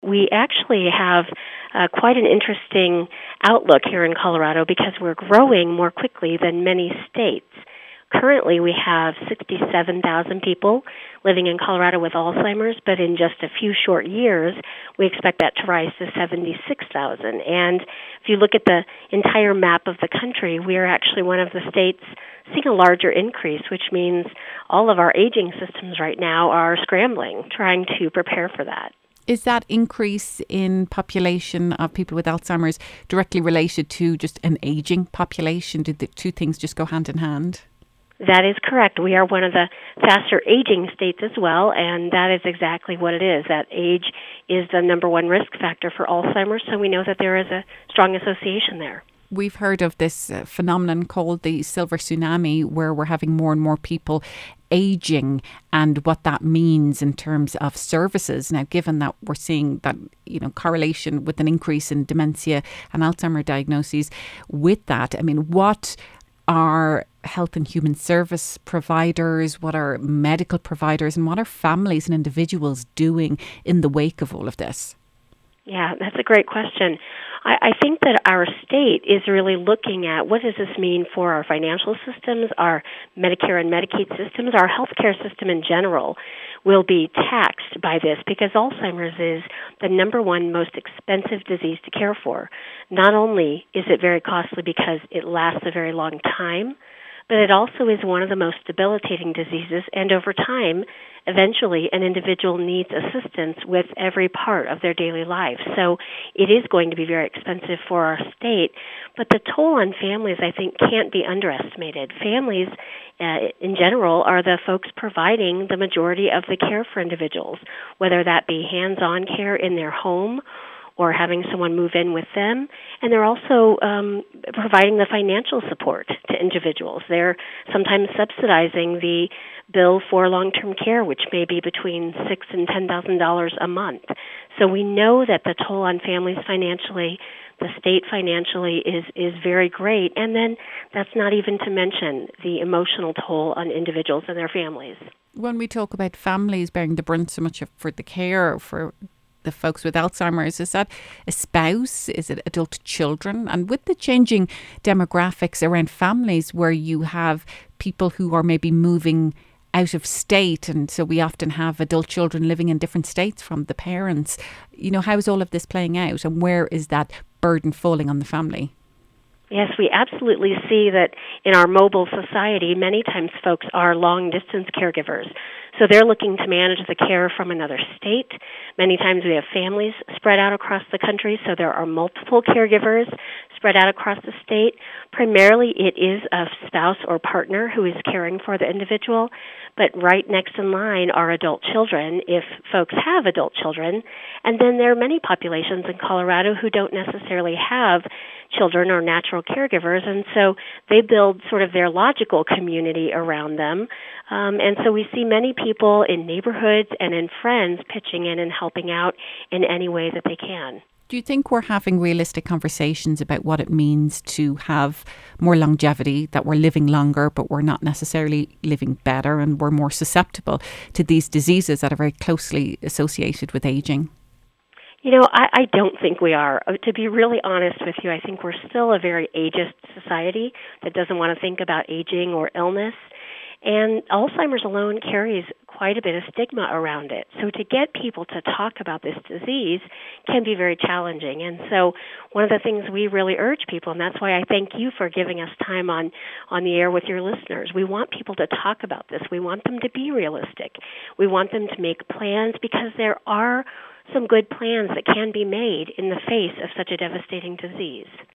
we actually have quite an interesting outlook here in Colorado because we're growing more quickly than many states. Currently, we have 67,000 people living in Colorado with Alzheimer's, but in just a few short years, we expect that to rise to 76,000. And if you look at the entire map of the country, we are actually one of the states seeing a larger increase, which means all of our aging systems right now are scrambling, trying to prepare for that. Is that increase in population of people with Alzheimer's directly related to just an aging population? Did the two things just go hand in hand? That is correct. We are one of the faster aging states as well, and that is exactly what it is. That age is the number one risk factor for Alzheimer's, so we know that there is a strong association there. We've heard of this phenomenon called the silver tsunami, where we're having more and more people aging and what that means in terms of services. Now, given that we're seeing that, correlation with an increase in dementia and Alzheimer diagnoses with that, I mean, what are health and human service providers, what are medical providers, and what are families and individuals doing in the wake of all of this? Yeah, that's a great question. I think that our state is really looking at what does this mean for our financial systems, our Medicare and Medicaid systems, our healthcare system in general will be taxed by this because Alzheimer's is the number one most expensive disease to care for. Not only is it very costly because it lasts a very long time, but it also is one of the most debilitating diseases, and over time, eventually an individual needs assistance with every part of their daily life. So it is going to be very expensive for our state, but the toll on families, I think, can't be underestimated. Families, in general, are the folks providing the majority of the care for individuals, whether that be hands-on care in their home or having someone move in with them. And they're also providing the financial support to individuals. They're sometimes subsidizing the bill for long-term care, which may be between $6,000 and $10,000 a month. So we know that the toll on families financially, the state financially, is very great. And then that's not even to mention the emotional toll on individuals and their families. When we talk about families bearing the brunt so much for the care for the folks with Alzheimer's, is that a spouse? Is it adult children? And with the changing demographics around families where you have people who are maybe moving out of state, and so we often have adult children living in different states from the parents, how is all of this playing out and where is that burden falling on the family? Yes, we absolutely see that in our mobile society, many times folks are long-distance caregivers. So they're looking to manage the care from another state. Many times we have families spread out across the country, so there are multiple caregivers spread out across the state. Primarily it is a spouse or partner who is caring for the individual, but right next in line are adult children, if folks have adult children. And then there are many populations in Colorado who don't necessarily have children or natural caregivers, and so they build sort of their logical community around them. And so we see many people in neighborhoods and in friends pitching in and helping out in any way that they can. Do you think we're having realistic conversations about what it means to have more longevity, that we're living longer, but we're not necessarily living better and we're more susceptible to these diseases that are very closely associated with aging? I don't think we are. To be really honest with you, I think we're still a very ageist society that doesn't want to think about aging or illness. And Alzheimer's alone carries quite a bit of stigma around it. So to get people to talk about this disease can be very challenging. And so one of the things we really urge people, and that's why I thank you for giving us time on the air with your listeners, we want people to talk about this. We want them to be realistic. We want them to make plans because there are some good plans that can be made in the face of such a devastating disease.